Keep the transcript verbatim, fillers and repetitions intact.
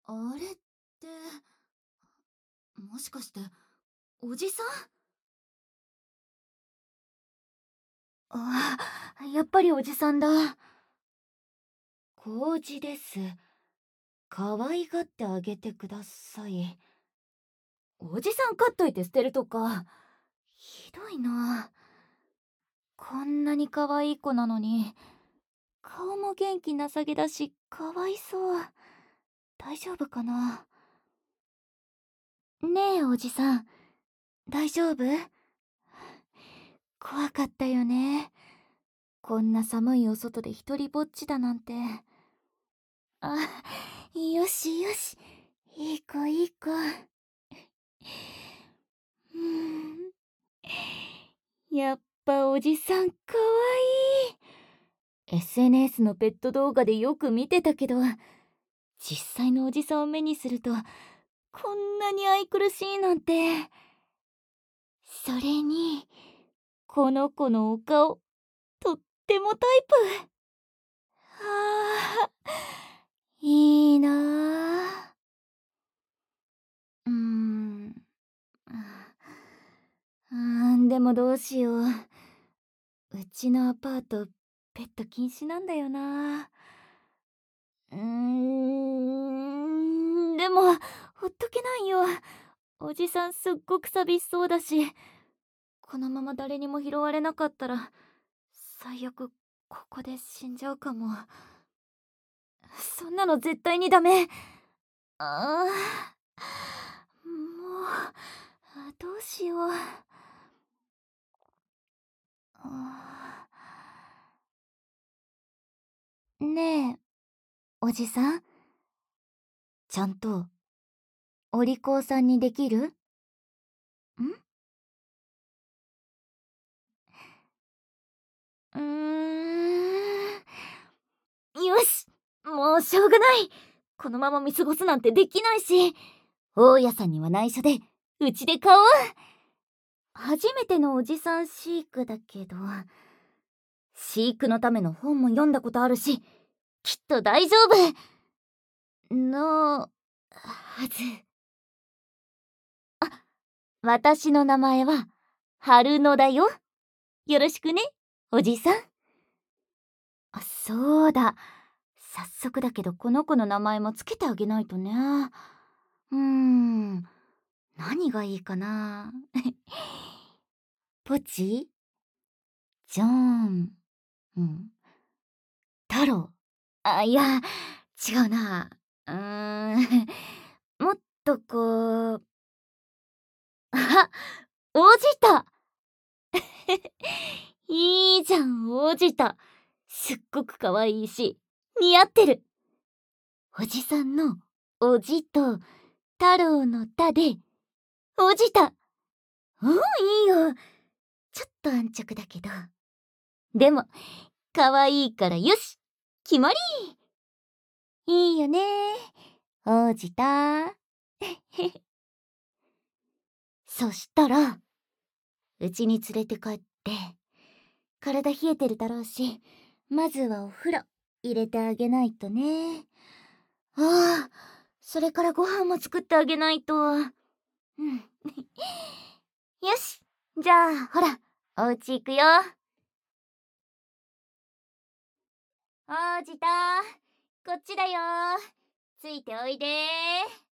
あれって、もしかして、おじさん？ああ、やっぱりおじさんだ。麹です。可愛がってあげてください。おじさん飼っといて捨てるとか、ひどいな。こんなに可愛い子なのに、顔も元気なさげだし、かわいそう。大丈夫かな。ねえ、おじさん、大丈夫？怖かったよね。こんな寒いお外で一人ぼっちだなんて。あ、よしよし。いい子いい子。うん。やっぱおじさんかわいい。エスエヌエス のペット動画でよく見てたけど、実際のおじさんを目にすると、こんなに愛くるしいなんて。それに、この子のお顔、とってもタイプ。はあ、いいなあ。うーん。うーん、でもどうしよう。うちのアパート、ペット禁止なんだよな。うーん、でも、ほっとけないよ。おじさんすっごく寂しそうだし、このまま誰にも拾われなかったら、最悪、ここで死んじゃうかも。そんなの絶対にダメ。ああ、もう、あどうしよう。あねえ、おじさん、ちゃんと、お利口さんにできる？ん？うーん。よし、もうしょうがない。このまま見過ごすなんてできないし、大家さんには内緒で、うちで買おう。初めてのおじさん飼育だけど、飼育のための本も読んだことあるし、きっと大丈夫のはず。あ、私の名前は春野だよ。よろしくね、おじさん。あ、そうだ。早速だけどこの子の名前もつけてあげないとね。うーん、何がいいかな。ポチ、ジョーン、うん、太郎。あ、いや、違うな。うーん、もっとこう、あ、王子た。いいじゃん、王子た。すっごく可愛いし、似合ってる。おじさんのおじと太郎のたで、おじた。うん、いいよ。ちょっと安直だけど。でも、可愛いからよし。決まり。いいよね。王子た。そしたら、うちに連れて帰って、体冷えてるだろうし、まずはお風呂入れてあげないとね。ああ、それからご飯も作ってあげないと。うん。よし、じゃあほら、お家行くよ。王子た、こっちだよ。ついておいで。